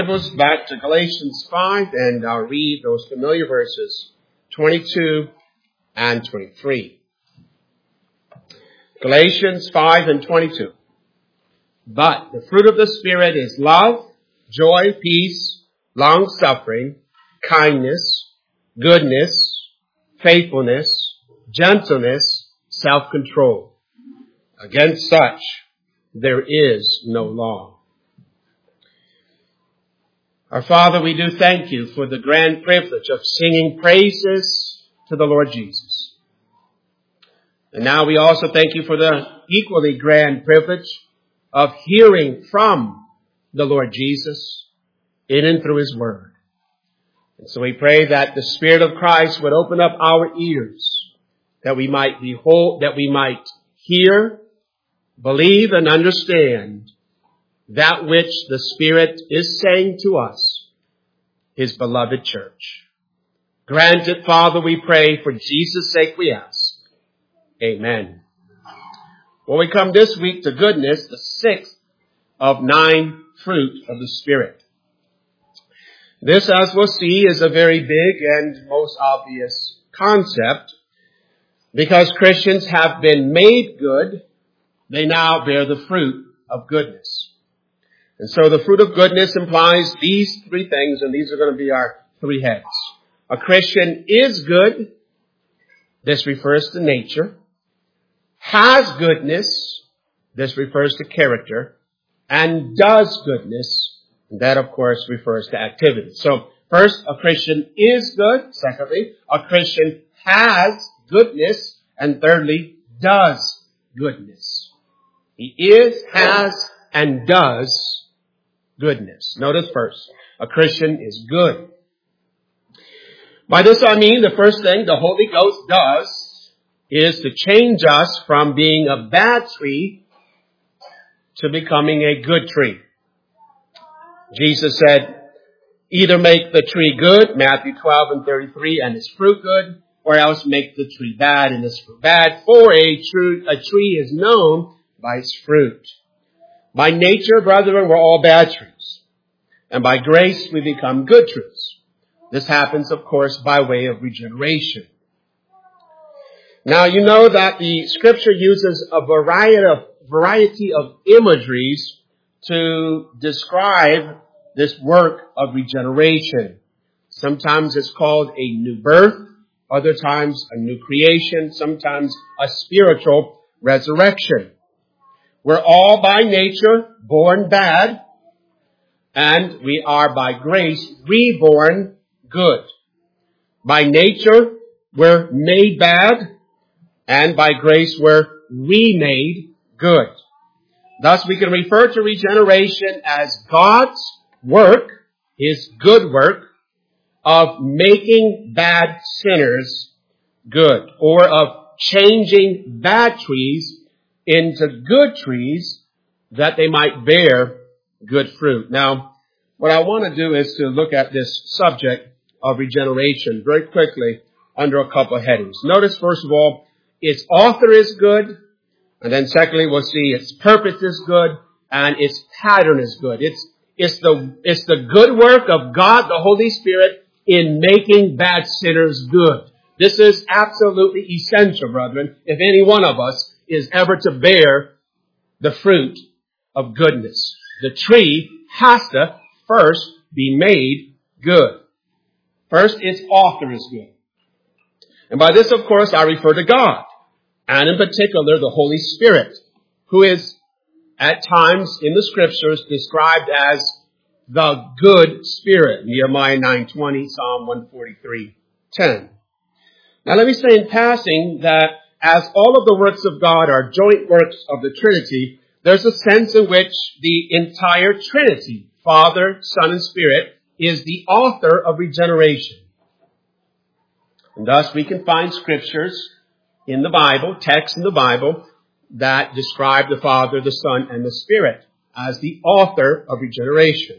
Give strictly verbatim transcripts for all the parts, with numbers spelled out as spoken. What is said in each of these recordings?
Bibles back to Galatians five, and I'll read those familiar verses twenty-two and twenty-three. Galatians five and twenty-two. But the fruit of the Spirit is love, joy, peace, long-suffering, kindness, goodness, faithfulness, gentleness, self-control. Against such there is no law. Our Father, we do thank you for the grand privilege of singing praises to the Lord Jesus. And now we also thank you for the equally grand privilege of hearing from the Lord Jesus in and through his word. And so we pray that the Spirit of Christ would open up our ears, that we might behold, that we might hear, believe, and understand that which the Spirit is saying to us, his beloved church. Grant it, Father, we pray, for Jesus' sake we ask. Amen. Well, we come this week to goodness, the sixth of nine fruit of the Spirit. This, as we'll see, is a very big and most obvious concept. Because Christians have been made good, they now bear the fruit of goodness. And so the fruit of goodness implies these three things, and these are going to be our three heads. A Christian is good. This refers to nature. Has goodness. This refers to character. And does goodness. That, of course, refers to activity. So first, a Christian is good. Secondly, a Christian has goodness. And thirdly, does goodness. He is, has, and does goodness. Notice first, a Christian is good. By this I mean the first thing the Holy Ghost does is to change us from being a bad tree to becoming a good tree. Jesus said, either make the tree good, Matthew twelve and thirty-three, and its fruit good, or else make the tree bad and its fruit bad. For a, true, a tree is known by its fruit. By nature, brethren, we're all bad trees. And by grace, we become good trees. This happens, of course, by way of regeneration. Now, you know that the Scripture uses a variety of, variety of imageries to describe this work of regeneration. Sometimes it's called a new birth. Other times, a new creation. Sometimes a spiritual resurrection. We're all by nature born bad, and we are by grace reborn good. By nature, we're made bad, and by grace, we're remade good. Thus, we can refer to regeneration as God's work, his good work, of making bad sinners good, or of changing bad trees into good trees that they might bear good fruit. Now, what I want to do is to look at this subject of regeneration very quickly under a couple of headings. Notice, first of all, its author is good. And then secondly, we'll see its purpose is good and its pattern is good. It's, it's the, it's the good work of God, the Holy Spirit, in making bad sinners good. This is absolutely essential, brethren, if any one of us is ever to bear the fruit of goodness. The tree has to first be made good. First, its author is good. And by this, of course, I refer to God, and in particular, the Holy Spirit, who is at times in the Scriptures described as the good Spirit. Nehemiah nine twenty, Psalm one forty-three ten. Now, let me say in passing that as all of the works of God are joint works of the Trinity, there's a sense in which the entire Trinity, Father, Son, and Spirit, is the author of regeneration. And thus we can find scriptures in the Bible, texts in the Bible, that describe the Father, the Son, and the Spirit as the author of regeneration.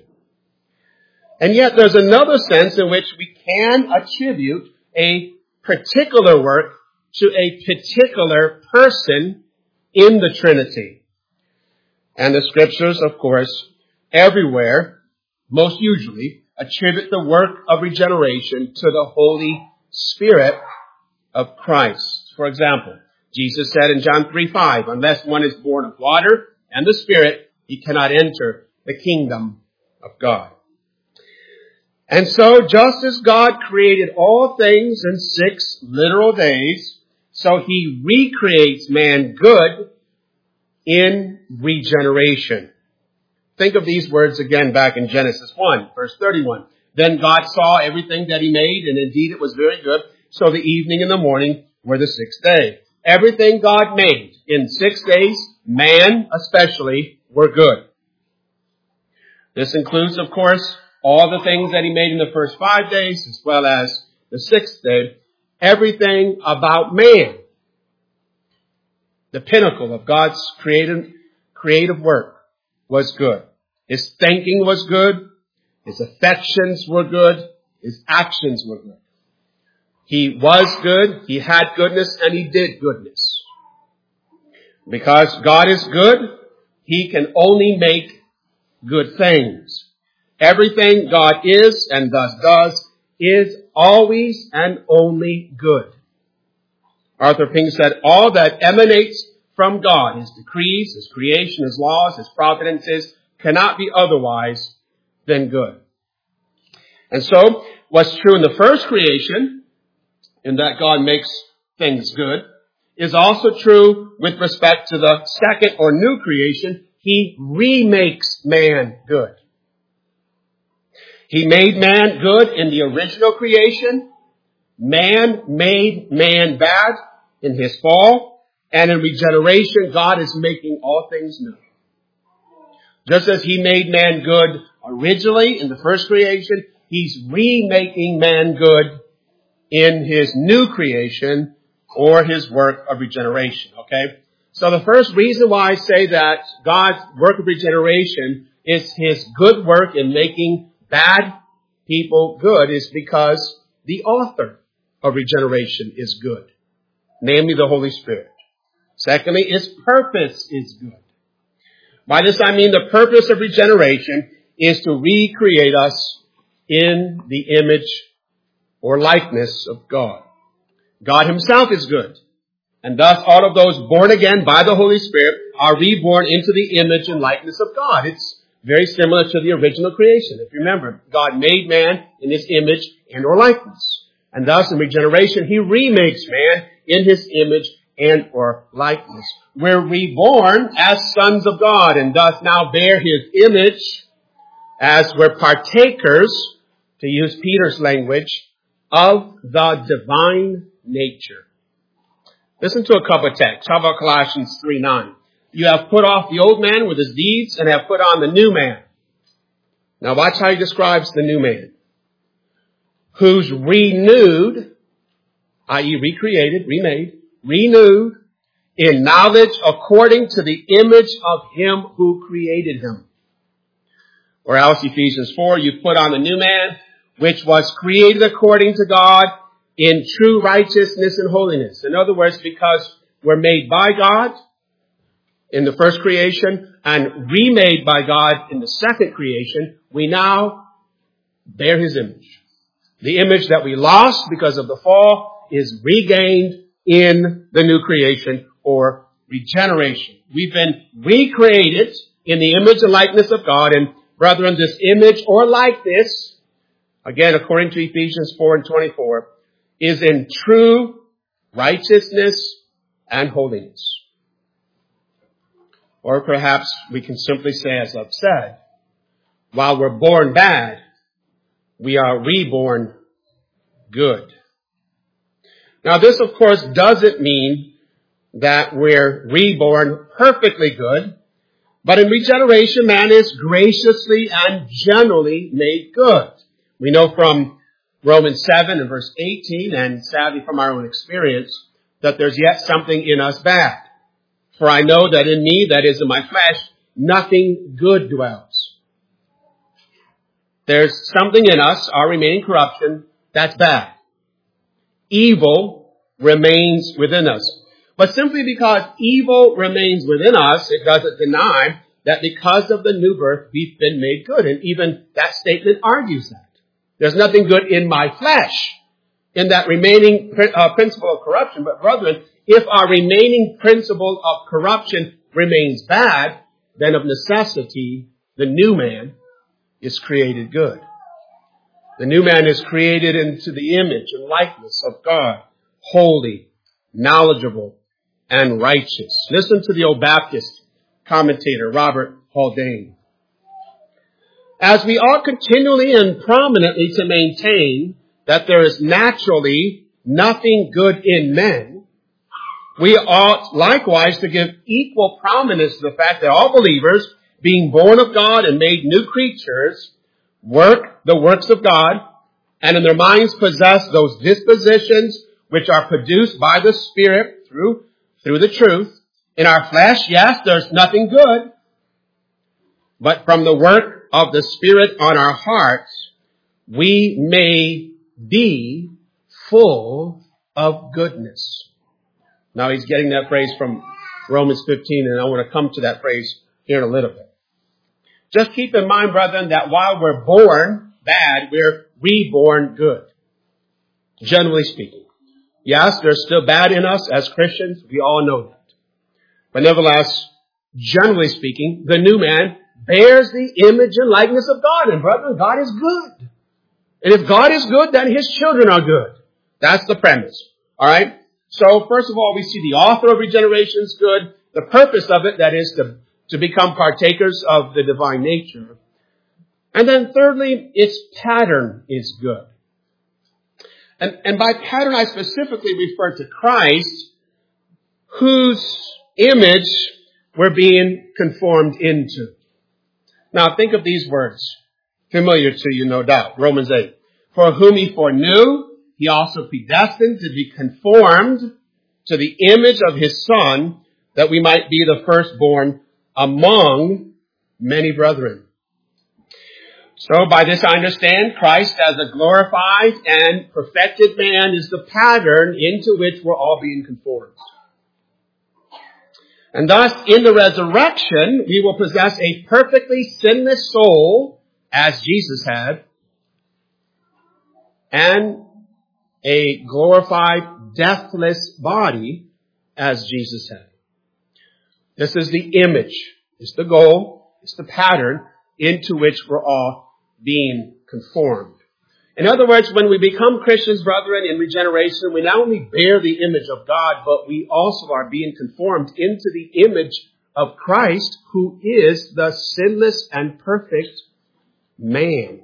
And yet there's another sense in which we can attribute a particular work to a particular person in the Trinity. And the Scriptures, of course, everywhere most usually attribute the work of regeneration to the Holy Spirit of Christ. For example, Jesus said in John three five, unless one is born of water and the Spirit, he cannot enter the kingdom of God. And so, just as God created all things in six literal days, so he recreates man good in regeneration. Think of these words again back in Genesis one, verse thirty-one. Then God saw everything that he made, and indeed it was very good. So the evening and the morning were the sixth day. Everything God made in six days, man especially, were good. This includes, of course, all the things that he made in the first five days, as well as the sixth day. Everything about man, the pinnacle of God's creative, creative work, was good. His thinking was good. His affections were good. His actions were good. He was good. He had goodness, and he did goodness. Because God is good, he can only make good things. Everything God is and thus does is always and only good. Arthur Pink said, all that emanates from God, his decrees, his creation, his laws, his providences, cannot be otherwise than good. And so, what's true in the first creation, in that God makes things good, is also true with respect to the second or new creation. He remakes man good. He made man good in the original creation. Man made man bad in his fall. And in regeneration, God is making all things new. Just as he made man good originally in the first creation, he's remaking man good in his new creation or his work of regeneration. Okay? So the first reason why I say that God's work of regeneration is his good work in making bad people good is because the author of regeneration is good, namely the Holy Spirit. Secondly, its purpose is good. By this I mean the purpose of regeneration is to recreate us in the image or likeness of God. God himself is good. And thus all of those born again by the Holy Spirit are reborn into the image and likeness of God. It's very similar to the original creation. If you remember, God made man in his image and or likeness. And thus in regeneration, he remakes man in his image and or likeness. We're reborn as sons of God and thus now bear his image as we're partakers, to use Peter's language, of the divine nature. Listen to a couple of texts. How about Colossians three nine? You have put off the old man with his deeds and have put on the new man. Now watch how he describes the new man. Who's renewed, that is recreated, remade, renewed in knowledge according to the image of him who created him. Or else Ephesians four, you put on the new man, which was created according to God in true righteousness and holiness. In other words, because we're made by God in the first creation and remade by God in the second creation, we now bear his image. The image that we lost because of the fall is regained in the new creation or regeneration. We've been recreated in the image and likeness of God, and brethren, this image or likeness, again, according to Ephesians four and twenty-four, is in true righteousness and holiness. Or perhaps we can simply say, as I've said, while we're born bad, we are reborn good. Now this, of course, doesn't mean that we're reborn perfectly good, but in regeneration, man is graciously and generally made good. We know from Romans seven and verse eighteen, and sadly from our own experience, that there's yet something in us bad. For I know that in me, that is in my flesh, nothing good dwells. There's something in us, our remaining corruption, that's bad. Evil remains within us. But simply because evil remains within us, it doesn't deny that because of the new birth, we've been made good. And even that statement argues that. There's nothing good in my flesh, in that remaining uh, principle of corruption. But brethren, if our remaining principle of corruption remains bad, then of necessity, the new man is created good. The new man is created into the image and likeness of God, holy, knowledgeable, and righteous. Listen to the old Baptist commentator, Robert Haldane. As we ought continually and prominently to maintain that there is naturally nothing good in men, we ought likewise to give equal prominence to the fact that all believers, being born of God and made new creatures, work the works of God, and in their minds possess those dispositions which are produced by the Spirit through, through the truth. In our flesh, yes, there's nothing good, but from the work of the Spirit on our hearts, we may be full of goodness. Now he's getting that phrase from Romans fifteen, and I want to come to that phrase here in a little bit. Just keep in mind, brethren, that while we're born bad, we're reborn good. Generally speaking. Yes, there's still bad in us as Christians. We all know that. But nevertheless, generally speaking, the new man bears the image and likeness of God. And brethren, God is good. And if God is good, then his children are good. That's the premise. All right? So, first of all, we see the author of regeneration is good. The purpose of it, that is to, to become partakers of the divine nature. And then thirdly, its pattern is good. And, and by pattern, I specifically refer to Christ, whose image we're being conformed into. Now, think of these words, familiar to you, no doubt. Romans eight. For whom he foreknew, he also predestined to be conformed to the image of his Son, that we might be the firstborn among many brethren. So by this I understand Christ as a glorified and perfected man is the pattern into which we're all being conformed. And thus, in the resurrection, we will possess a perfectly sinless soul, as Jesus had, and a glorified, deathless body, as Jesus had. This is the image, it's the goal, it's the pattern into which we're all being conformed. In other words, when we become Christians, brethren, in regeneration, we not only bear the image of God, but we also are being conformed into the image of Christ, who is the sinless and perfect man.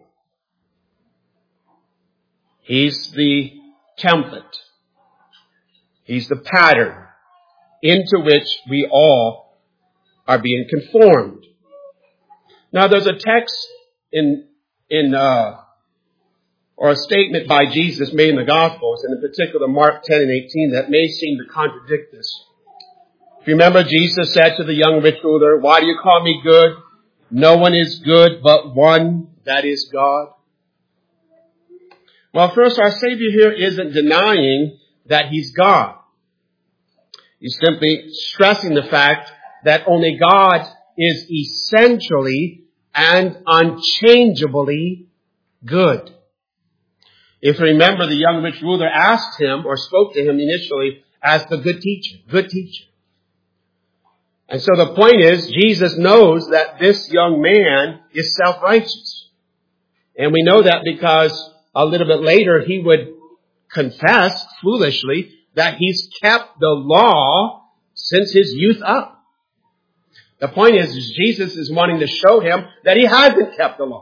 He's the template. He's the pattern into which we all are being conformed. Now, there's a text in, in, uh, or a statement by Jesus made in the Gospels, and in particular Mark ten and eighteen, that may seem to contradict this. If you remember, Jesus said to the young rich ruler, "Why do you call me good? No one is good but one, that is God." Well, first, our Savior here isn't denying that he's God. He's simply stressing the fact that only God is essentially and unchangeably good. If you remember, the young rich ruler asked him or spoke to him initially as the good teacher, good teacher. And so the point is, Jesus knows that this young man is self-righteous. And we know that because a little bit later he would confess foolishly that he's kept the law since his youth up. The point is, is Jesus is wanting to show him that he hasn't kept the law.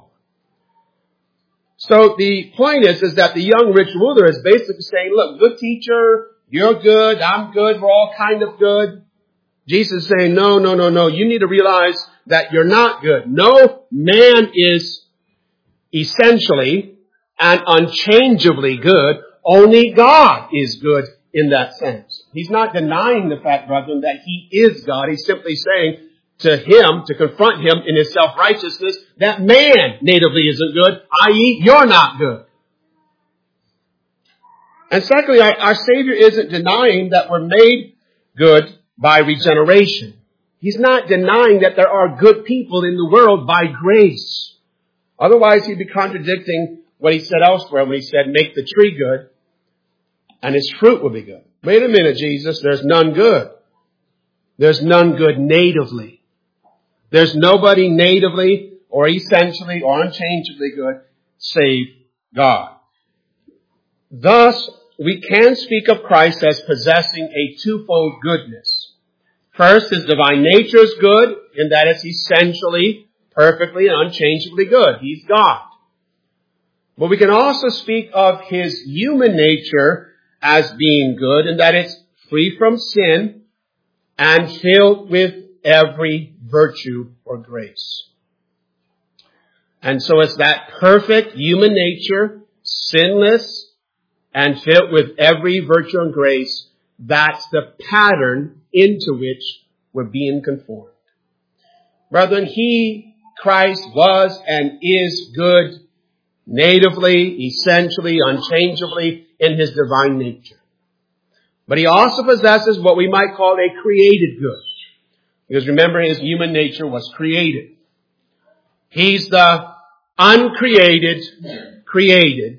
So the point is, is that the young rich ruler is basically saying, look, good teacher, you're good, I'm good, we're all kind of good. Jesus is saying, no, no, no, no, you need to realize that you're not good. No man is essentially and unchangeably good. Only God is good in that sense. He's not denying the fact, brethren, that he is God. He's simply saying to him, to confront him in his self-righteousness, that man natively isn't good, that is, you're not good. And secondly, our, our Savior isn't denying that we're made good by regeneration. He's not denying that there are good people in the world by grace. Otherwise, he'd be contradicting what he said elsewhere when he said, make the tree good and its fruit will be good. Wait a minute, Jesus. There's none good. There's none good natively. There's nobody natively or essentially or unchangeably good save God. Thus, we can speak of Christ as possessing a twofold goodness. First, his divine nature is good in that it's essentially, perfectly, and unchangeably good. He's God. But we can also speak of his human nature as being good in that it's free from sin and filled with every virtue or grace. And so it's that perfect human nature, sinless, and filled with every virtue and grace, that's the pattern into which we're being conformed. Brethren, he, Christ, was and is good natively, essentially, unchangeably in his divine nature. But he also possesses what we might call a created good. Because remember, his human nature was created. He's the uncreated, created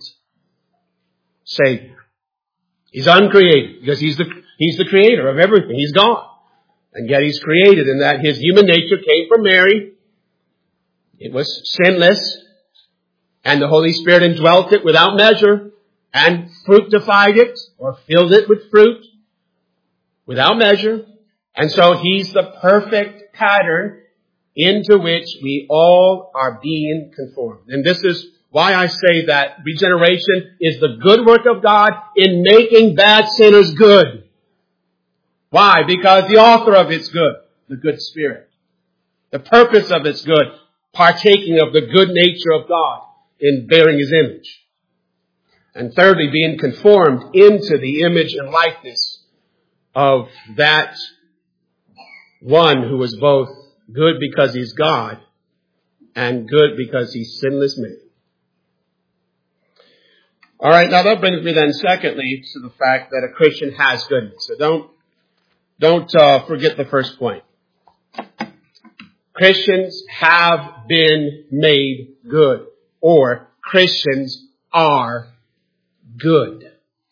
Savior. He's uncreated because he's the, he's the creator of everything. He's God. And yet he's created in that his human nature came from Mary. It was sinless. And the Holy Spirit indwelt it without measure and fructified it or filled it with fruit without measure. And so he's the perfect pattern into which we all are being conformed. And this is why I say that regeneration is the good work of God in making bad sinners good. Why? Because the author of it's good, the good Spirit. The purpose of it's good, partaking of the good nature of God in bearing his image. And thirdly, being conformed into the image and likeness of that one who is both good because he's God and good because he's sinless man. All right, now that brings me then secondly to the fact that a Christian has goodness. So don't, don't uh, forget the first point. Christians have been made good, or Christians are good.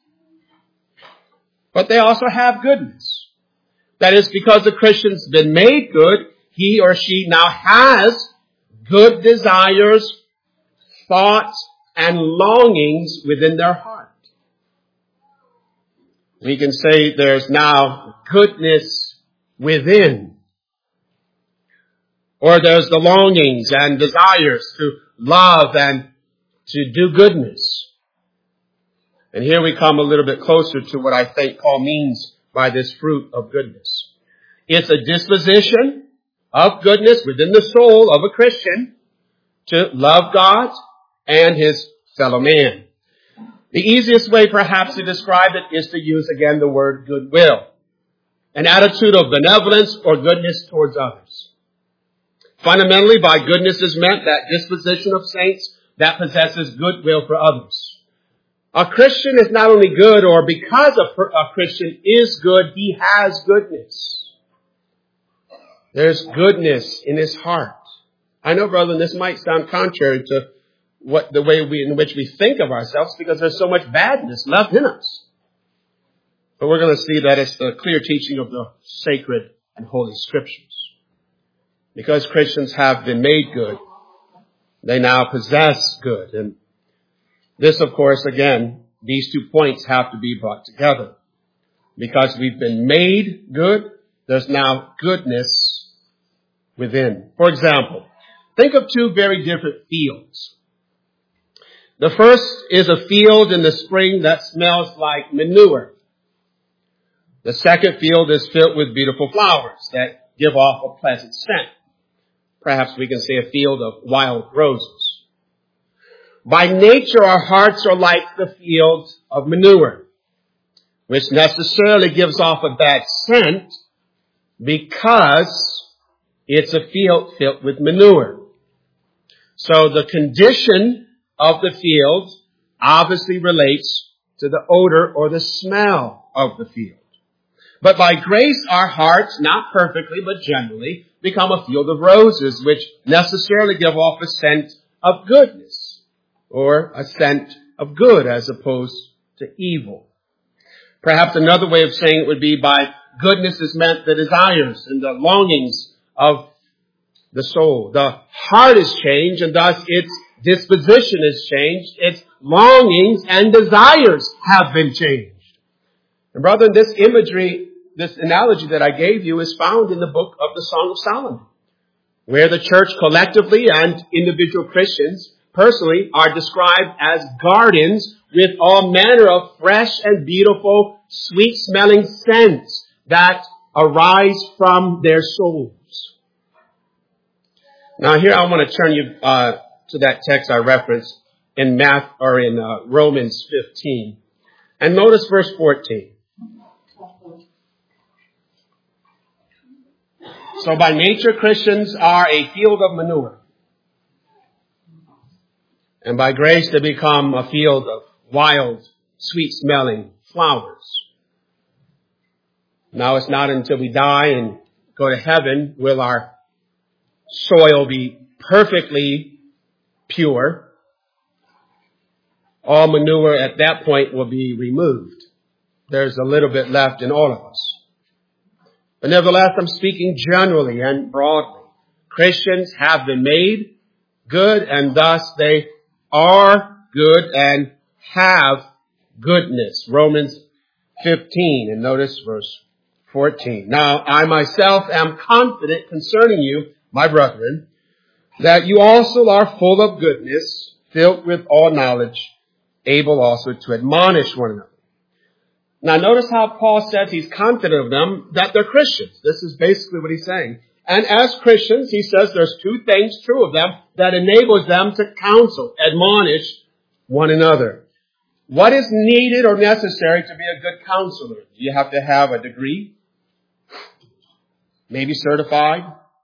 But they also have goodness. That is, because the Christian's been made good, he or she now has good desires, thoughts, and longings within their heart. We can say there's now goodness within. Or there's the longings and desires to love and to do goodness. And here we come a little bit closer to what I think Paul means by this fruit of goodness. It's a disposition of goodness within the soul of a Christian to love God and his fellow man. The easiest way perhaps to describe it is to use again the word goodwill. An attitude of benevolence or goodness towards others. Fundamentally, by goodness is meant that disposition of saints that possesses goodwill for others. A Christian is not only good, or because a, a Christian is good, he has goodness. There's goodness in his heart. I know, brother, this might sound contrary to what the way we, in which we think of ourselves, because there's so much badness left in us. But we're going to see that it's the clear teaching of the sacred and holy scriptures. Because Christians have been made good, they now possess good. And this, of course, again, these two points have to be brought together. Because we've been made good, there's now goodness within. For example, think of two very different fields. The first is a field in the spring that smells like manure. The second field is filled with beautiful flowers that give off a pleasant scent. Perhaps we can say a field of wild roses. By nature, our hearts are like the field of manure, which necessarily gives off a bad scent because it's a field filled with manure. So the condition of the field obviously relates to the odor or the smell of the field. But by grace, our hearts, not perfectly, but generally, become a field of roses, which necessarily give off a scent of goodness, or a scent of good as opposed to evil. Perhaps another way of saying it would be by goodness is meant the desires and the longings of the soul. The heart is changed, and thus its disposition is changed. Its longings and desires have been changed. And brethren, this imagery, this analogy that I gave you is found in the book of the Song of Solomon, where the church collectively and individual Christians personally are described as gardens with all manner of fresh and beautiful, sweet-smelling scents that arise from their souls. Now here I want to turn you uh, to that text I referenced in Math or in uh, Romans fifteen, and notice verse fourteen. So by nature, Christians are a field of manure. And by grace, they become a field of wild, sweet-smelling flowers. Now, it's not until we die and go to heaven will our soil be perfectly pure. All manure at that point will be removed. There's a little bit left in all of us. But nevertheless, I'm speaking generally and broadly. Christians have been made good, and thus they are good and have goodness. Romans fifteen, and notice verse fourteen. Now, I myself am confident concerning you, my brethren, that you also are full of goodness, filled with all knowledge, able also to admonish one another. Now notice how Paul says he's confident of them, that they're Christians. This is basically what he's saying. And as Christians, he says there's two things true of them that enables them to counsel, admonish one another. What is needed or necessary to be a good counselor? Do you have to have a degree? Maybe certified?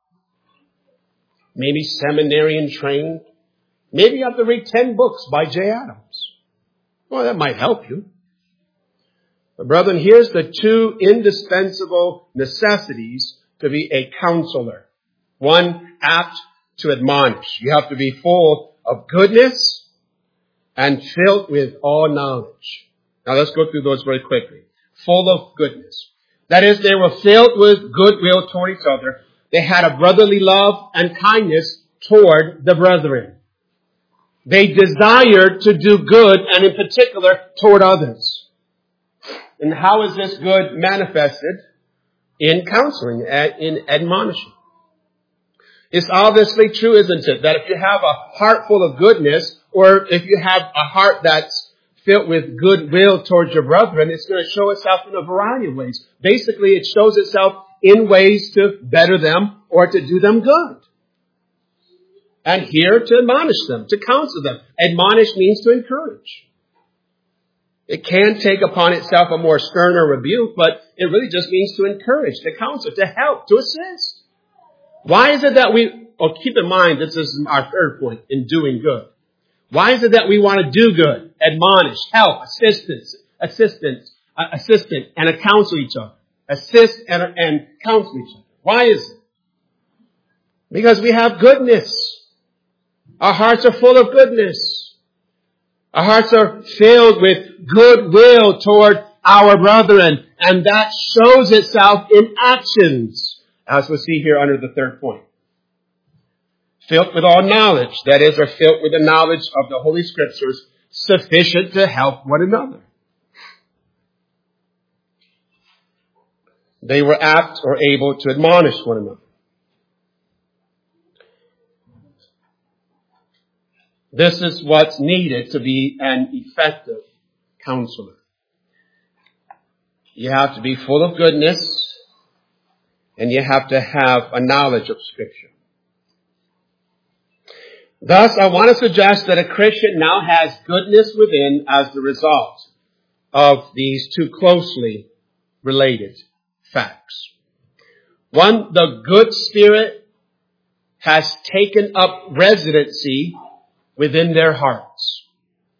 Maybe seminarian trained? Maybe you have to read ten books by Jay Adams. Well, that might help you. But brethren, here's the two indispensable necessities to be a counselor. One, apt to admonish. You have to be full of goodness and filled with all knowledge. Now let's go through those very quickly. Full of goodness. That is, they were filled with goodwill toward each other. They had a brotherly love and kindness toward the brethren. They desired to do good, and in particular toward others. And how is this good manifested? In counseling, in admonishing. It's obviously true, isn't it, that if you have a heart full of goodness, or if you have a heart that's filled with goodwill towards your brethren, it's going to show itself in a variety of ways. Basically, it shows itself in ways to better them or to do them good. And here to admonish them, to counsel them. Admonish means to encourage. It can take upon itself a more sterner rebuke, but it really just means to encourage, to counsel, to help, to assist. Why is it that we, oh, keep in mind, this is our third point in doing good. Why is it that we want to do good, admonish, help, assistance, assistance, uh, assistant, and uh, counsel each other? Assist and, and counsel each other. Why is it? Because we have goodness. Our hearts are full of goodness. Our hearts are filled with goodwill toward our brethren, and that shows itself in actions, as we'll see here under the third point. Filled with all knowledge, that is, are filled with the knowledge of the Holy Scriptures, sufficient to help one another. They were apt or able to admonish one another. This is what's needed to be an effective counselor. You have to be full of goodness, and you have to have a knowledge of Scripture. Thus, I want to suggest that a Christian now has goodness within as the result of these two closely related facts. One, the good spirit has taken up residency within their hearts.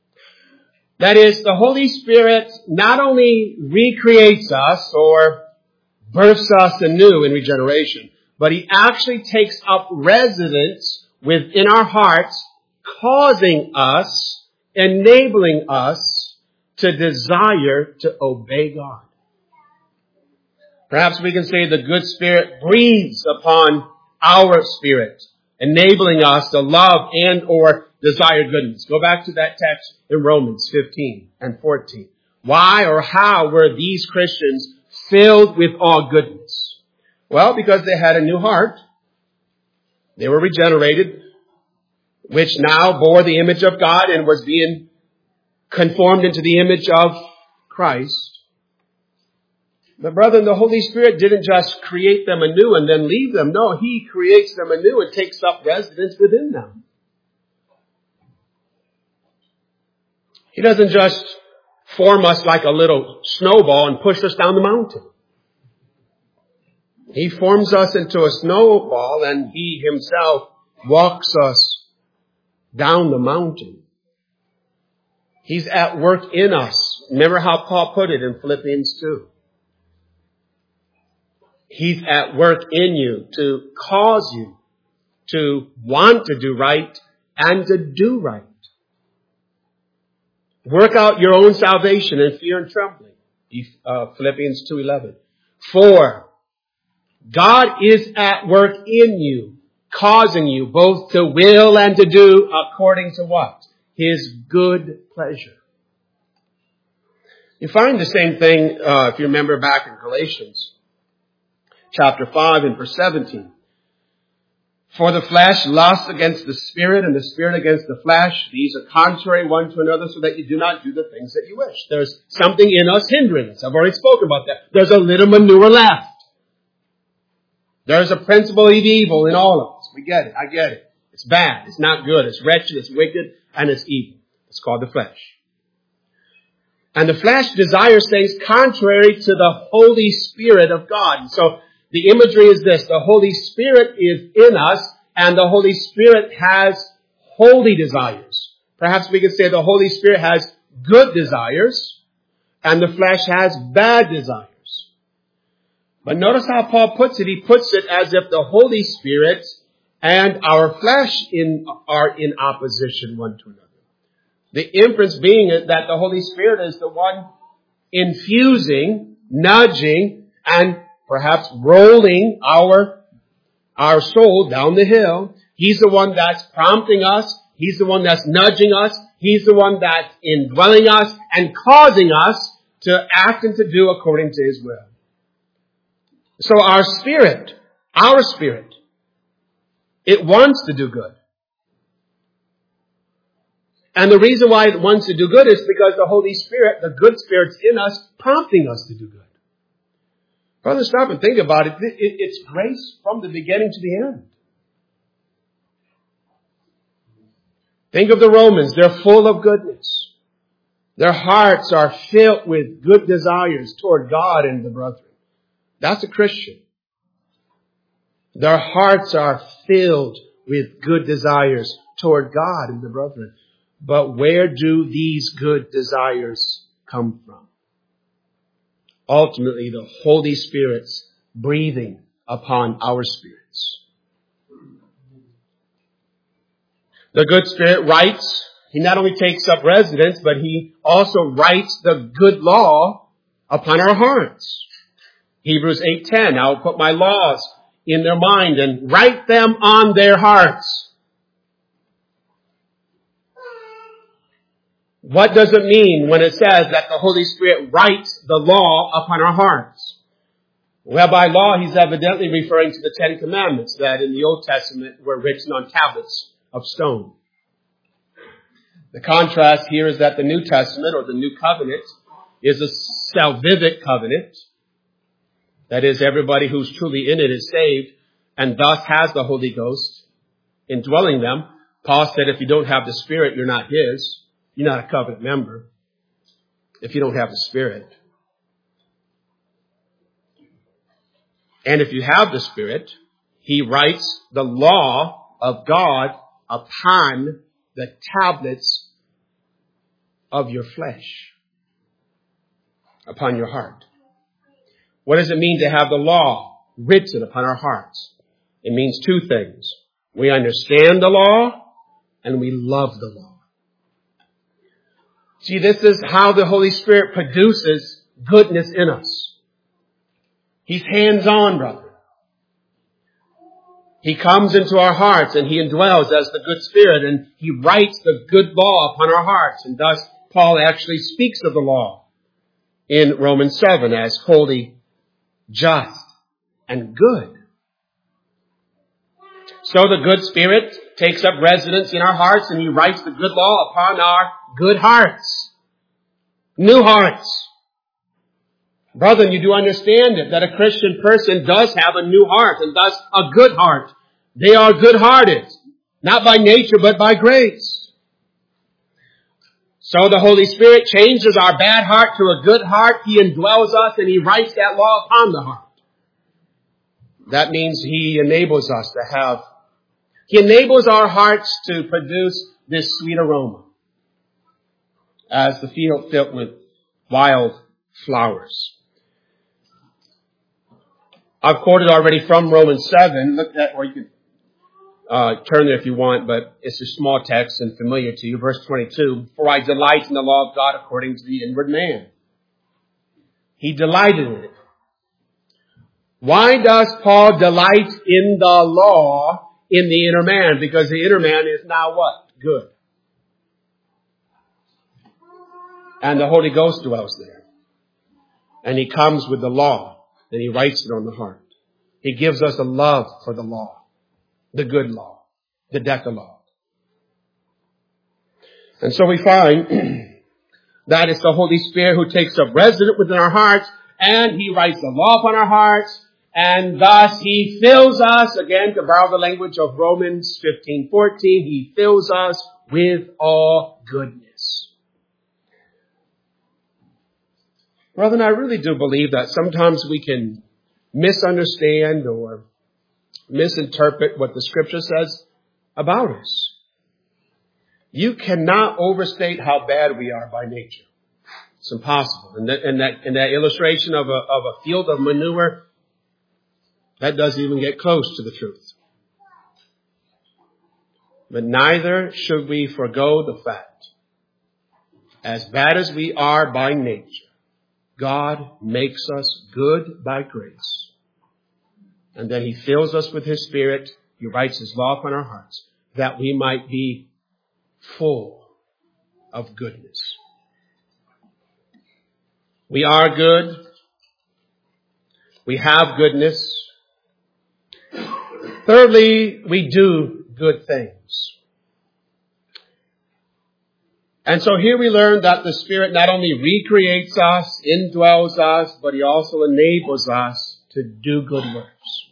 That is, the Holy Spirit not only recreates us or births us anew in regeneration, but he actually takes up residence within our hearts, causing us, enabling us to desire to obey God. Perhaps we can say the good Spirit breathes upon our spirit, enabling us to love and or desire goodness. Go back to that text in Romans fifteen and fourteen. Why or how were these Christians filled with all goodness? Well, because they had a new heart. They were regenerated, which now bore the image of God and was being conformed into the image of Christ. But brethren, the Holy Spirit didn't just create them anew and then leave them. No, he creates them anew and takes up residence within them. He doesn't just form us like a little snowball and push us down the mountain. He forms us into a snowball and he himself walks us down the mountain. He's at work in us. Remember how Paul put it in Philippians two. He's at work in you to cause you to want to do right and to do right. Work out your own salvation in fear and trembling. Uh, Philippians two eleven. For God is at work in you, causing you both to will and to do according to what? His good pleasure. You find the same thing, uh, if you remember back in Galatians chapter five and verse seventeen. For the flesh lusts against the spirit and the spirit against the flesh. These are contrary one to another so that you do not do the things that you wish. There's something in us hindering us. I've already spoken about that. There's a little manure left. There's a principle of evil in all of us. We get it. I get it. It's bad. It's not good. It's wretched. It's wicked. And it's evil. It's called the flesh. And the flesh desires things contrary to the Holy Spirit of God. And so the imagery is this. The Holy Spirit is in us, and the Holy Spirit has holy desires. Perhaps we could say the Holy Spirit has good desires, and the flesh has bad desires. But notice how Paul puts it. He puts it as if the Holy Spirit and our flesh in, are in opposition one to another. The inference being that the Holy Spirit is the one infusing, nudging, and perhaps rolling our, our soul down the hill. He's the one that's prompting us. He's the one that's nudging us. He's the one that's indwelling us and causing us to act and to do according to his will. So our spirit, our spirit, it wants to do good. And the reason why it wants to do good is because the Holy Spirit, the good Spirit's in us, prompting us to do good. Brother, stop and think about it. It's grace from the beginning to the end. Think of the Romans. They're full of goodness. Their hearts are filled with good desires toward God and the brethren. That's a Christian. Their hearts are filled with good desires toward God and the brethren. But where do these good desires come from? Ultimately, the Holy Spirit's breathing upon our spirits. The good Spirit writes. He not only takes up residence, but he also writes the good law upon our hearts. Hebrews eight ten, I will put my laws in their mind and write them on their hearts. What does it mean when it says that the Holy Spirit writes the law upon our hearts? Well, by law, he's evidently referring to the Ten Commandments that in the Old Testament were written on tablets of stone. The contrast here is that the New Testament, or the New Covenant, is a salvific covenant. That is, everybody who's truly in it is saved and thus has the Holy Ghost indwelling them. Paul said if you don't have the Spirit, you're not his. You're not a covenant member if you don't have the Spirit. And if you have the Spirit, he writes the law of God upon the tablets of your flesh, upon your heart. What does it mean to have the law written upon our hearts? It means two things. We understand the law and we love the law. See, this is how the Holy Spirit produces goodness in us. He's hands-on, brother. He comes into our hearts and he indwells as the good Spirit, and he writes the good law upon our hearts. And thus, Paul actually speaks of the law in Romans seven as holy, just, and good. So the good Spirit takes up residence in our hearts and he writes the good law upon our good hearts. New hearts. Brethren, you do understand it, that a Christian person does have a new heart and thus a good heart. They are good-hearted, not by nature but by grace. So the Holy Spirit changes our bad heart to a good heart. He indwells us and he writes that law upon the heart. That means he enables us to have, he enables our hearts to produce this sweet aroma as the field filled with wild flowers. I've quoted already from Romans seven. Look at, or you can uh, turn there if you want, but it's a small text and familiar to you. Verse twenty-two, for I delight in the law of God according to the inward man. He delighted in it. Why does Paul delight in the law in the inner man? Because the inner man is now what? Good. And the Holy Ghost dwells there. And he comes with the law. And he writes it on the heart. He gives us a love for the law. The good law. The Decalogue. And so we find that it's the Holy Spirit who takes up residence within our hearts. And he writes the law upon our hearts. And thus he fills us, again, to borrow the language of Romans fifteen fourteen, he fills us with all goodness. Brethren, I really do believe that sometimes we can misunderstand or misinterpret what the Scripture says about us. You cannot overstate how bad we are by nature. It's impossible. And that, and that, and that illustration of a, of a field of manure, that doesn't even get close to the truth. But neither should we forego the fact, as bad as we are by nature, God makes us good by grace. And then he fills us with his Spirit. He writes his law upon our hearts that we might be full of goodness. We are good. We have goodness. Thirdly, we do good things. And so here we learn that the Spirit not only recreates us, indwells us, but he also enables us to do good works.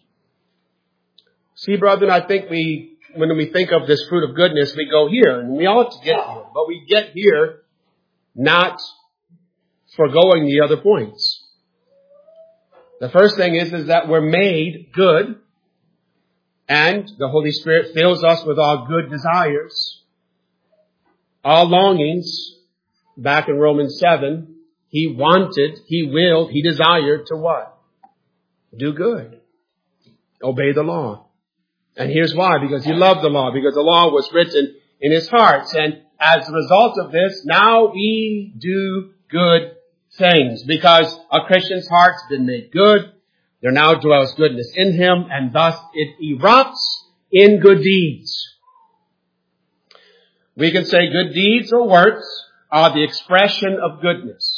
See, brethren, I think we, when we think of this fruit of goodness, we go here, and we ought to get here. But we get here not foregoing the other points. The first thing is, is that we're made good, and the Holy Spirit fills us with all good desires, all longings. Back in Romans seven, he wanted, he willed, he desired to what? Do good. Obey the law. And here's why. Because he loved the law. Because the law was written in his heart. And as a result of this, now we do good things. Because a Christian's heart's been made good. There now dwells goodness in him. And thus it erupts in good deeds. We can say good deeds or works are the expression of goodness.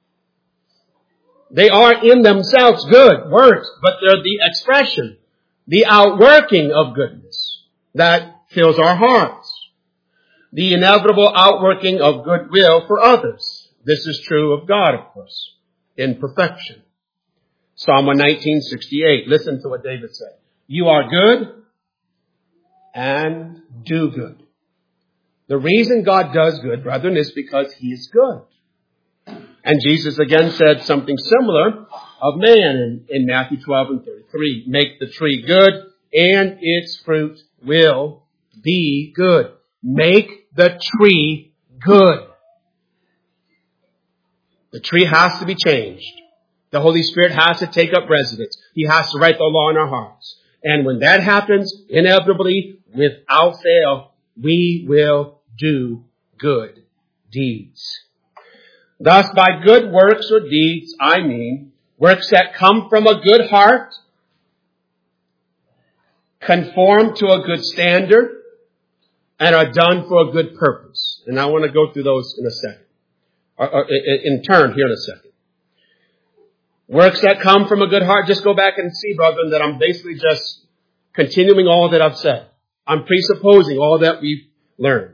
They are in themselves good works, but they're the expression, the outworking of goodness that fills our hearts. The inevitable outworking of goodwill for others. This is true of God, of course, in perfection. Psalm one nineteen, sixty-eight. Listen to what David said. You are good and do good. The reason God does good, brethren, is because he is good. And Jesus again said something similar of man in, in Matthew twelve and thirty-three. Make the tree good, and its fruit will be good. Make the tree good. The tree has to be changed. The Holy Spirit has to take up residence. He has to write the law in our hearts. And when that happens, inevitably, without fail, we will do good deeds. Thus, by good works or deeds, I mean works that come from a good heart, conform to a good standard, and are done for a good purpose. And I want to go through those in a second, or, or in turn here in a second. Works that come from a good heart. Just go back and see, brethren, that I'm basically just continuing all that I've said. I'm presupposing all that we've learned.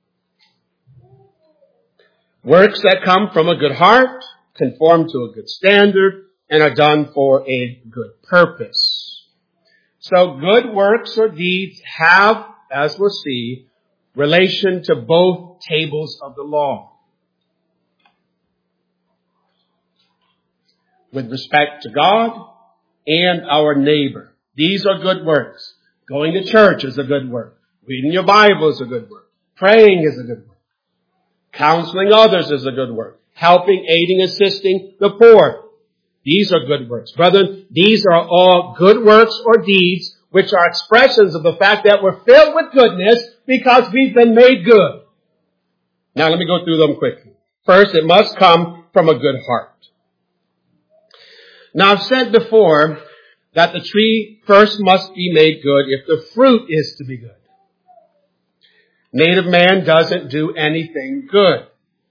Works that come from a good heart, conform to a good standard, and are done for a good purpose. So good works or deeds have, as we'll see, relation to both tables of the law. With respect to God and our neighbor. These are good works. Going to church is a good work. Reading your Bible is a good work. Praying is a good work. Counseling others is a good work. Helping, aiding, assisting the poor. These are good works. Brethren, these are all good works or deeds which are expressions of the fact that we're filled with goodness because we've been made good. Now let me go through them quickly. First, it must come from a good heart. Now I've said before that the tree first must be made good if the fruit is to be good. Native man doesn't do anything good.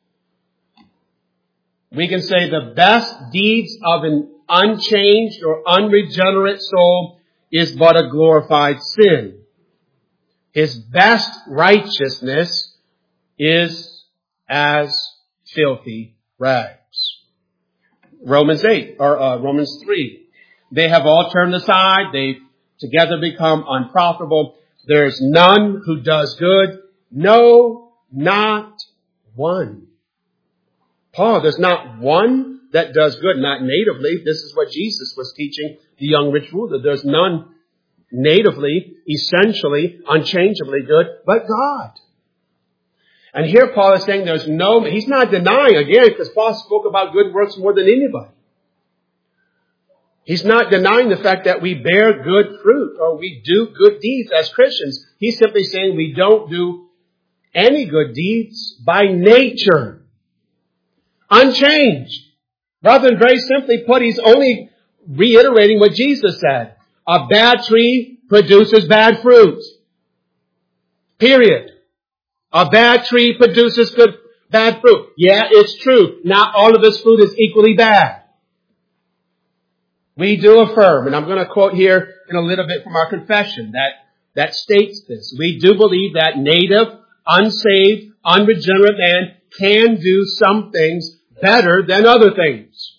We can say the best deeds of an unchanged or unregenerate soul is but a glorified sin. His best righteousness is as filthy rags. Romans eight, or uh, Romans three. They have all turned aside. They've together become unprofitable. There's none who does good. No, not one. Paul, there's not one that does good, not natively. This is what Jesus was teaching the young rich ruler. There's none natively, essentially, unchangeably good, but God. And here Paul is saying there's no, he's not denying, again, because Paul spoke about good works more than anybody. He's not denying the fact that we bear good fruit or we do good deeds as Christians. He's simply saying we don't do any good deeds by nature. Unchanged. Rather than very simply put, he's only reiterating what Jesus said. A bad tree produces bad fruit. Period. A bad tree produces good, bad fruit. Yeah, it's true. Not all of this fruit is equally bad. We do affirm, and I'm going to quote here in a little bit from our confession that, that states this. We do believe that native, unsaved, unregenerate man can do some things better than other things.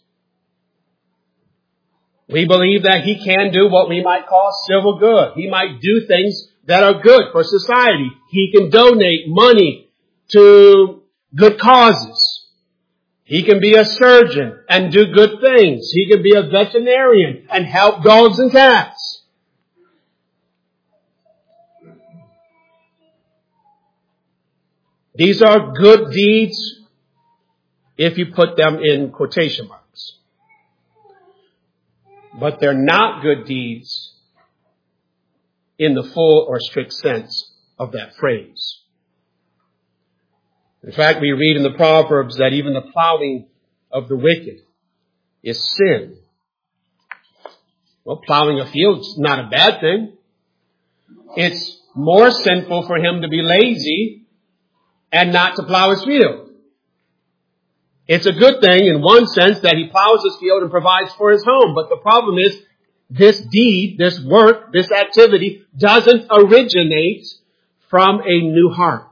We believe that he can do what we might call civil good. He might do things that are good for society. He can donate money to good causes. He can be a surgeon and do good things. He can be a veterinarian and help dogs and cats. These are good deeds if you put them in quotation marks. But they're not good deeds in the full or strict sense of that phrase. In fact, we read in the Proverbs that even the plowing of the wicked is sin. Well, plowing a field is not a bad thing. It's more sinful for him to be lazy and not to plow his field. It's a good thing in one sense that he plows his field and provides for his home. But the problem is this deed, this work, this activity doesn't originate from a new heart.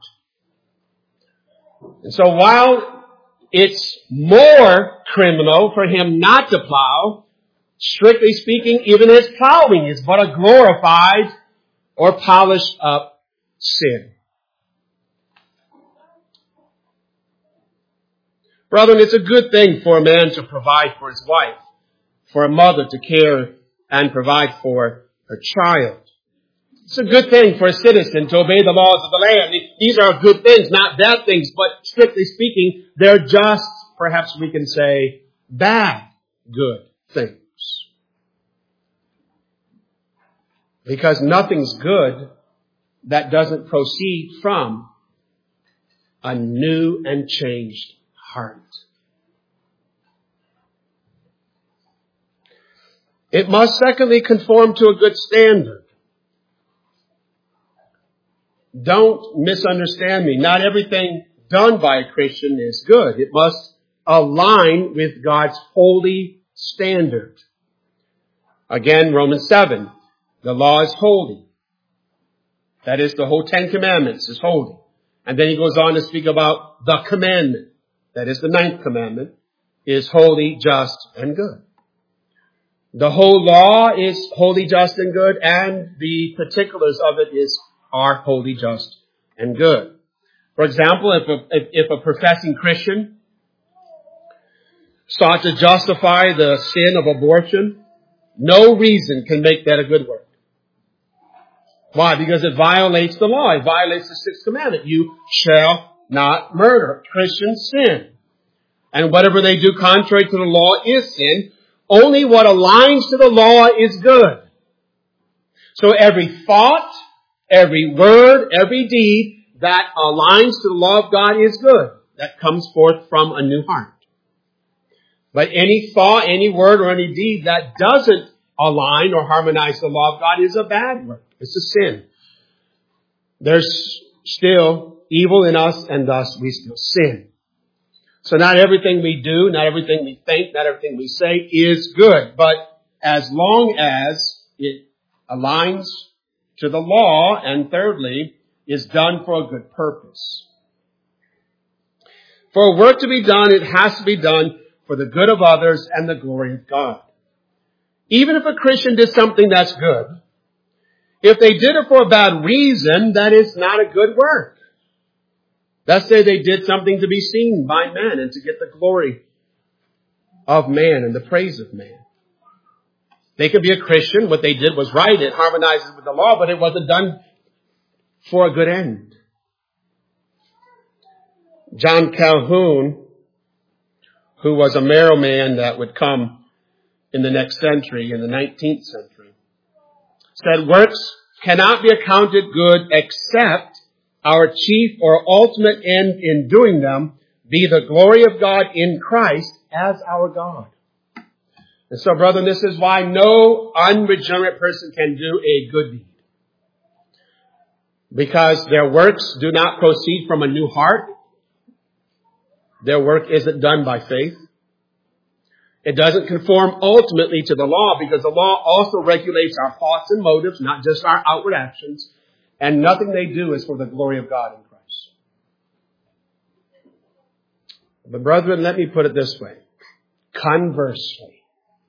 And so while it's more criminal for him not to plow, strictly speaking, even his plowing is but a glorified or polished up sin. Brethren, it's a good thing for a man to provide for his wife, for a mother to care and provide for her child. It's a good thing for a citizen to obey the laws of the land. These are good things, not bad things, but strictly speaking, they're just, perhaps we can say, bad good things. Because nothing's good that doesn't proceed from a new and changed heart. It must secondly conform to a good standard. Don't misunderstand me. Not everything done by a Christian is good. It must align with God's holy standard. Again, Romans seven. The law is holy. That is, the whole Ten Commandments is holy. And then he goes on to speak about the commandment. That is, the ninth commandment is holy, just, and good. The whole law is holy, just, and good, and the particulars of it is are holy, just, and good. For example, if a, if, if a professing Christian sought to justify the sin of abortion, no reason can make that a good work. Why? Because it violates the law. It violates the sixth commandment. You shall not murder. Christians sin. And whatever they do contrary to the law is sin. Only what aligns to the law is good. So every thought, every word, every deed that aligns to the law of God is good. That comes forth from a new heart. But any thought, any word, or any deed that doesn't align or harmonize the law of God is a bad work. It's a sin. There's still evil in us, and thus we still sin. So not everything we do, not everything we think, not everything we say is good. But as long as it aligns to the law, and thirdly, is done for a good purpose. For work to be done, it has to be done for the good of others and the glory of God. Even if a Christian did something that's good, if they did it for a bad reason, that is not a good work. Let's say they did something to be seen by men and to get the glory of man and the praise of man. They could be a Christian. What they did was right. It harmonizes with the law, but it wasn't done for a good end. John Calhoun, who was a Marrow man that would come in the next century, in the nineteenth century, said works cannot be accounted good except our chief or ultimate end in doing them be the glory of God in Christ as our God. And so, brethren, this is why no unregenerate person can do a good deed. Because their works do not proceed from a new heart. Their work isn't done by faith. It doesn't conform ultimately to the law, because the law also regulates our thoughts and motives, not just our outward actions. And nothing they do is for the glory of God in Christ. But brethren, let me put it this way. Conversely,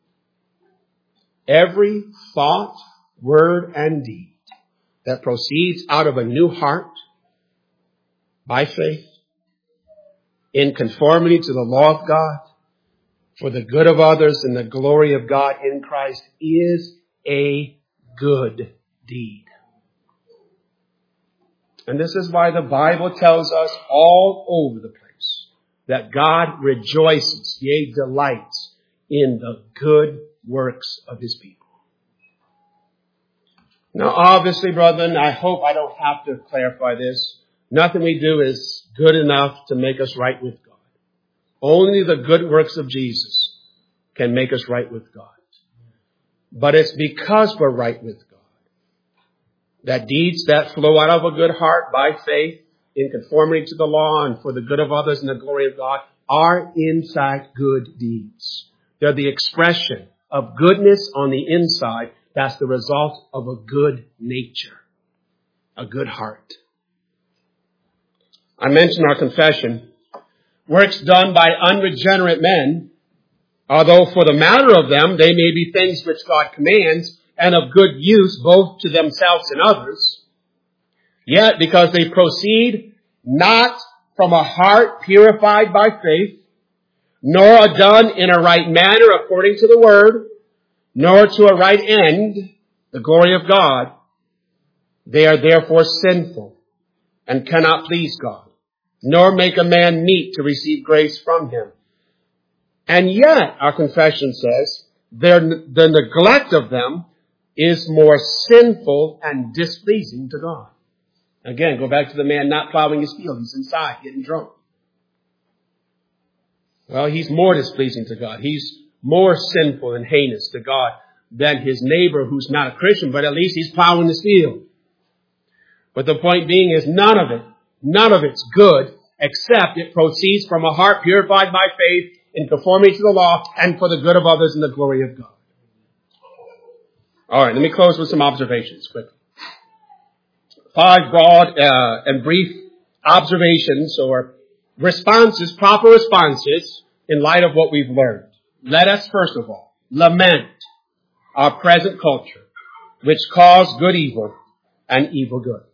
every thought, word, and deed that proceeds out of a new heart by faith, in conformity to the law of God, for the good of others and the glory of God in Christ, is a good deed. And this is why the Bible tells us all over the place that God rejoices, yea, delights in the good works of His people. Now, obviously, brethren, I hope I don't have to clarify this. Nothing we do is good enough to make us right with God. Only the good works of Jesus can make us right with God. But it's because we're right with God that deeds that flow out of a good heart by faith, in conformity to the law and for the good of others and the glory of God, are in fact good deeds. They're the expression of goodness on the inside. That's the result of a good nature, a good heart. I mentioned our confession. Works done by unregenerate men, although for the matter of them, they may be things which God commands and of good use both to themselves and others, yet because they proceed not from a heart purified by faith, nor are done in a right manner according to the word, nor to a right end, the glory of God, they are therefore sinful and cannot please God, nor make a man meet to receive grace from Him. And yet, our confession says, their, the neglect of them is more sinful and displeasing to God. Again, go back to the man not plowing his field. He's inside getting drunk. Well, he's more displeasing to God. He's more sinful and heinous to God than his neighbor who's not a Christian, but at least he's plowing his field. But the point being is none of it, none of it's good, except it proceeds from a heart purified by faith in conformity to the law and for the good of others and the glory of God. All right, let me close with some observations quickly. Five broad uh, and brief observations or responses, proper responses in light of what we've learned. Let us, first of all, lament our present culture, which calls good evil and evil good.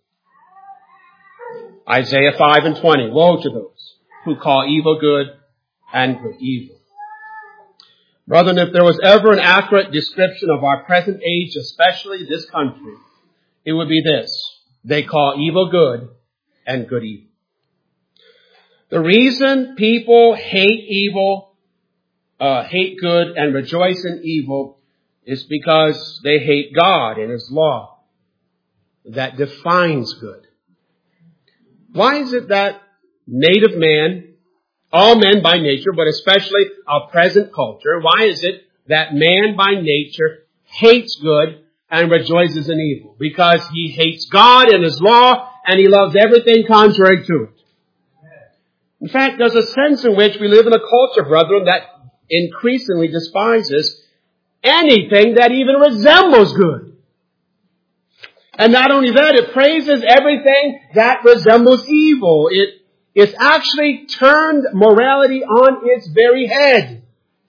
Isaiah five and twenty, woe to those who call evil good and good evil. Brethren, if there was ever an accurate description of our present age, especially this country, it would be this. They call evil good and good evil. The reason people hate evil, uh, hate good, and rejoice in evil is because they hate God and His law that defines good. Why is it that native man, all men by nature, but especially our present culture, why is it that man by nature hates good and rejoices in evil? Because he hates God and His law, and he loves everything contrary to it. In fact, there's a sense in which we live in a culture, brethren, that increasingly despises anything that even resembles good. And not only that, it praises everything that resembles evil. It It's actually turned morality on its very head.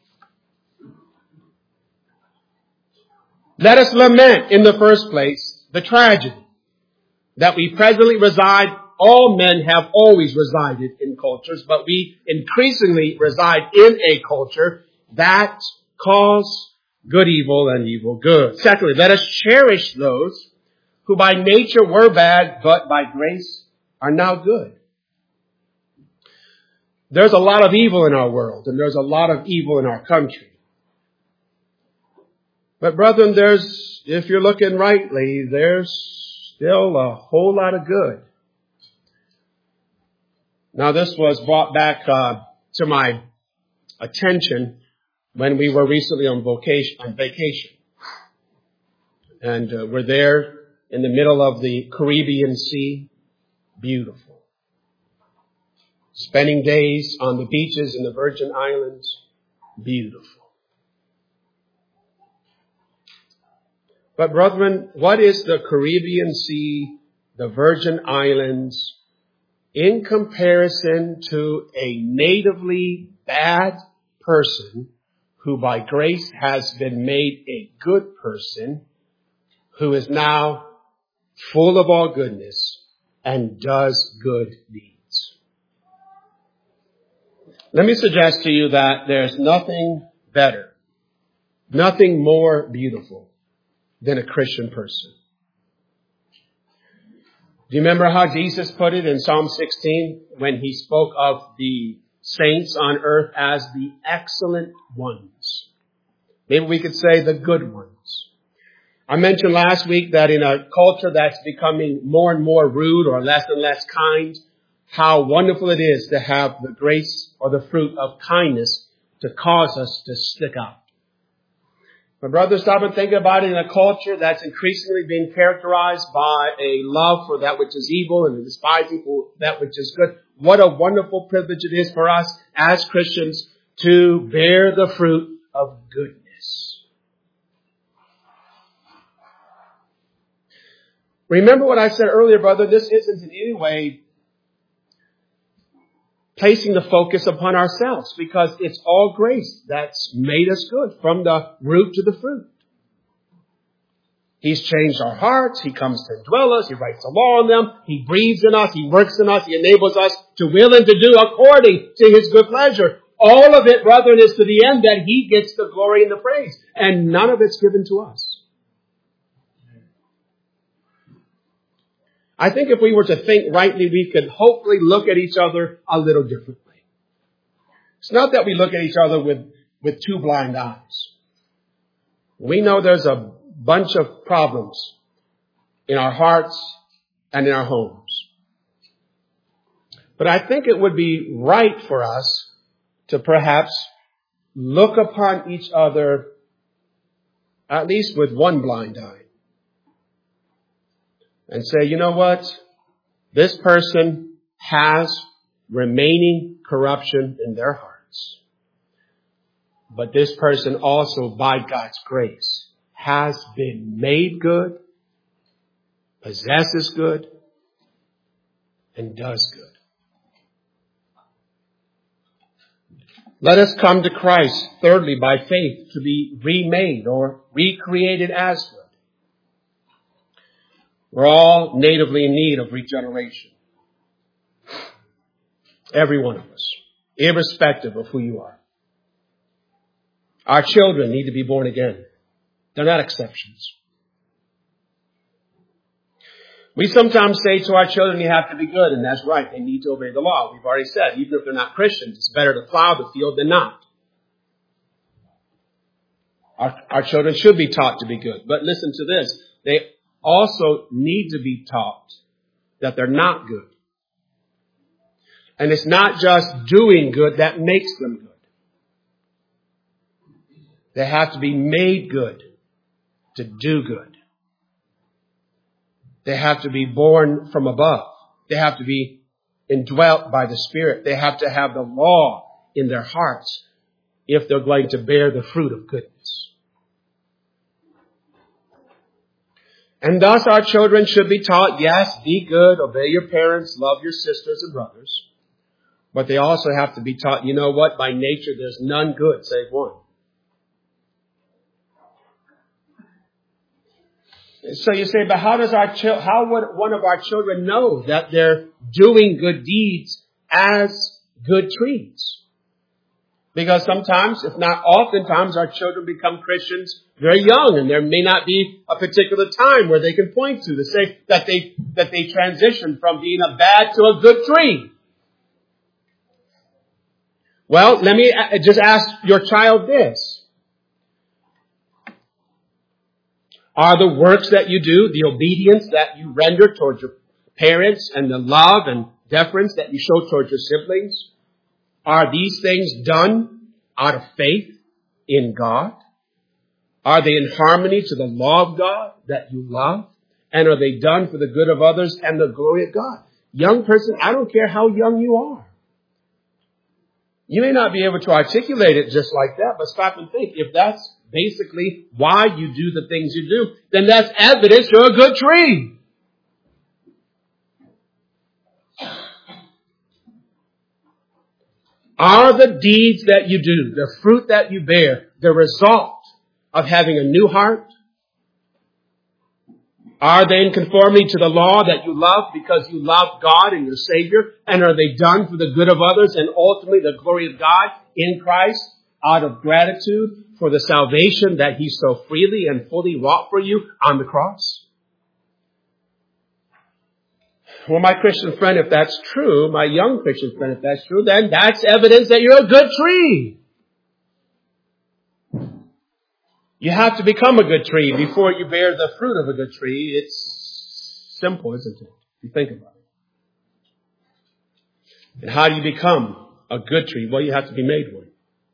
Let us lament, in the first place, the tragedy that we presently reside. All men have always resided in cultures, but we increasingly reside in a culture that calls good evil and evil good. Secondly, let us cherish those who by nature were bad, but by grace are now good. There's a lot of evil in our world, and there's a lot of evil in our country. But brethren, there's, if you're looking rightly, there's still a whole lot of good. Now, this was brought back uh, to my attention when we were recently on vacation. On vacation. And uh, we're there in the middle of the Caribbean Sea. Beautiful. Spending days on the beaches in the Virgin Islands. Beautiful. But brethren, what is the Caribbean Sea, the Virgin Islands, in comparison to a natively bad person who by grace has been made a good person, who is now full of all goodness and does good deeds? Let me suggest to you that there's nothing better, nothing more beautiful than a Christian person. Do you remember how Jesus put it in Psalm sixteen when he spoke of the saints on earth as the excellent ones? Maybe we could say the good ones. I mentioned last week that in a culture that's becoming more and more rude or less and less kind, how wonderful it is to have the grace or the fruit of kindness to cause us to stick out. My brothers, stop and think about it. In a culture that's increasingly being characterized by a love for that which is evil and a despising for that which is good. What a wonderful privilege it is for us as Christians to bear the fruit of goodness. Remember what I said earlier, brother. This isn't in any way placing the focus upon ourselves, because it's all grace that's made us good from the root to the fruit. He's changed our hearts. He comes to indwell us. He writes the law on them. He breathes in us. He works in us. He enables us to will and to do according to His good pleasure. All of it, brethren, is to the end that He gets the glory and the praise. And none of it's given to us. I think if we were to think rightly, we could hopefully look at each other a little differently. It's not that we look at each other with, with two blind eyes. We know there's a bunch of problems in our hearts and in our homes. But I think it would be right for us to perhaps look upon each other at least with one blind eye and say, you know what? This person has remaining corruption in their hearts. But this person also, by God's grace, has been made good, possesses good, and does good. Let us come to Christ, thirdly, by faith, to be remade or recreated as good. We're all natively in need of regeneration. Every one of us, irrespective of who you are. Our children need to be born again. They're not exceptions. We sometimes say to our children, you have to be good, and that's right. They need to obey the law. We've already said, even if they're not Christians, it's better to plow the field than not. Our, our children should be taught to be good. But listen to this. They also need to be taught that they're not good. And it's not just doing good that makes them good. They have to be made good to do good. They have to be born from above. They have to be indwelt by the Spirit. They have to have the law in their hearts if they're going to bear the fruit of goodness. And thus our children should be taught, yes, be good, obey your parents, love your sisters and brothers. But they also have to be taught, you know what, by nature there's none good save one. So you say, but how does our ch- how would one of our children know that they're doing good deeds as good trees? Because sometimes, if not oftentimes, our children become Christians very young, and there may not be a particular time where they can point to to say that they that they transition from being a bad to a good tree. Well, let me just ask your child this. Are the works that you do, the obedience that you render towards your parents, and the love and deference that you show towards your siblings, are these things done out of faith in God? Are they in harmony to the law of God that you love? And are they done for the good of others and the glory of God? Young person, I don't care how young you are. You may not be able to articulate it just like that, but stop and think. If that's basically why you do the things you do, then that's evidence you're a good tree. Are the deeds that you do, the fruit that you bear, the result of having a new heart? Are they in conformity to the law that you love because you love God and your Savior? And are they done for the good of others and ultimately the glory of God in Christ out of gratitude for the salvation that He so freely and fully wrought for you on the cross? Well, my Christian friend, if that's true, my young Christian friend, if that's true, then that's evidence that you're a good tree. You have to become a good tree before you bear the fruit of a good tree. It's simple, isn't it? If you think about it. And how do you become a good tree? Well, you have to be made one.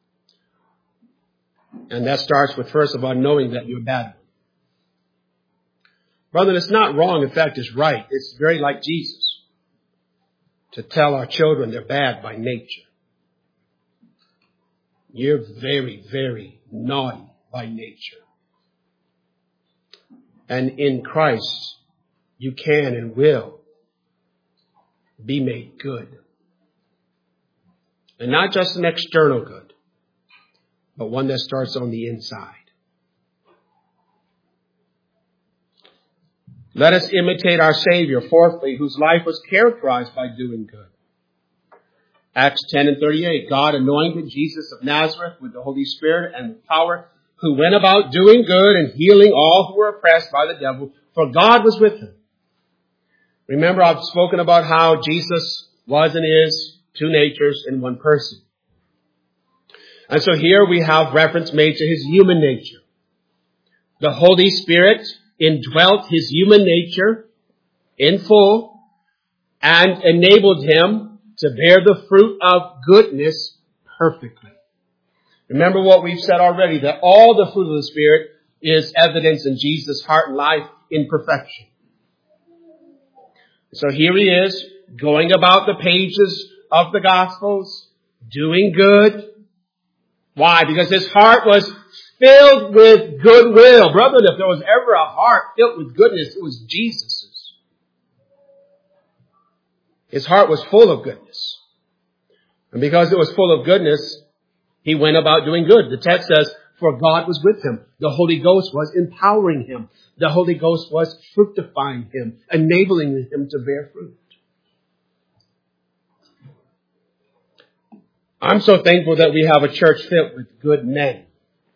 And that starts with, first of all, knowing that you're a bad one. Brother, it's not wrong. In fact, it's right. It's very like Jesus to tell our children they're bad by nature. You're very, very naughty by nature. And in Christ, you can and will be made good. And not just an external good, but one that starts on the inside. Let us imitate our Savior, fourthly, whose life was characterized by doing good. Acts ten and thirty-eight, God anointed Jesus of Nazareth with the Holy Spirit and with power, who went about doing good and healing all who were oppressed by the devil, for God was with him. Remember, I've spoken about how Jesus was and is two natures in one person. And so here we have reference made to his human nature. The Holy Spirit indwelt his human nature in full and enabled him to bear the fruit of goodness perfectly. Remember what we've said already, that all the fruit of the Spirit is evidence in Jesus' heart and life in perfection. So here he is, going about the pages of the Gospels, doing good. Why? Because his heart was filled with goodwill. Brethren, if there was ever a heart filled with goodness, it was Jesus's. His heart was full of goodness. And because it was full of goodness, he went about doing good. The text says, for God was with him. The Holy Ghost was empowering him. The Holy Ghost was fructifying him, enabling him to bear fruit. I'm so thankful that we have a church filled with good men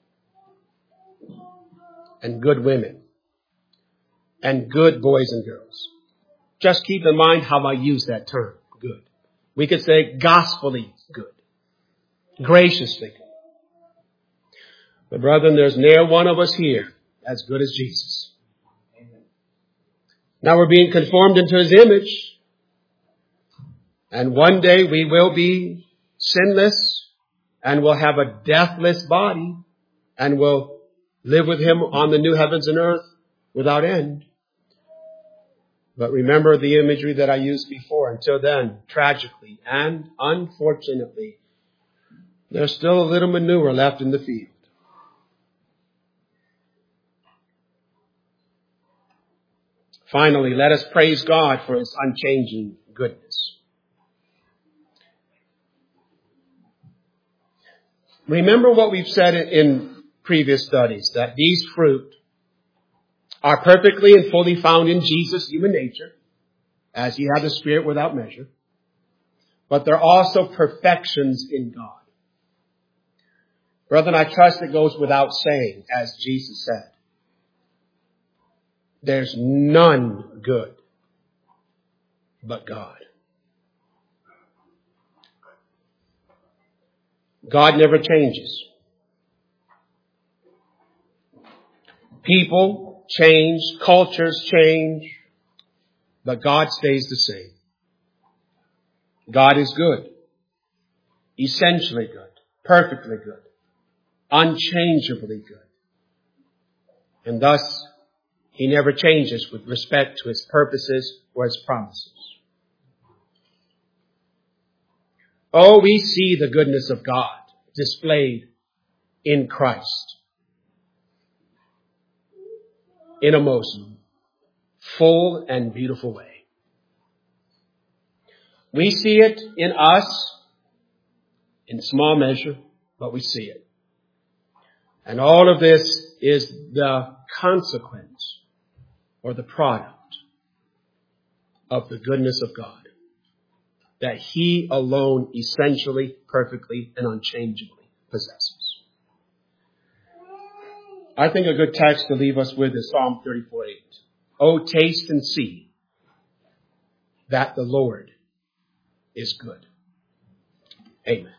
and good women and good boys and girls. Just keep in mind how I use that term, good. We could say gospelly good, graciously good. But brethren, there's ne'er one of us here as good as Jesus. Now we're being conformed into his image. And one day we will be sinless and will have a deathless body and will live with him on the new heavens and earth without end. But remember the imagery that I used before. Until then, tragically and unfortunately, there's still a little manure left in the field. Finally, let us praise God for his unchanging goodness. Remember what we've said in previous studies, that these fruit are perfectly and fully found in Jesus' human nature, as he had the Spirit without measure, but they're also perfections in God. Brethren, I trust it goes without saying, as Jesus said, there's none good but God. God never changes. People change, cultures change, but God stays the same. God is good, essentially good, perfectly good, unchangeably good. And thus, he never changes with respect to his purposes or his promises. Oh, we see the goodness of God displayed in Christ in a most full and beautiful way. We see it in us in small measure, but we see it. And all of this is the consequence or the product of the goodness of God, that he alone essentially, perfectly, and unchangeably possesses. I think a good text to leave us with is Psalm thirty-four eight. Oh, taste and see that the Lord is good. Amen.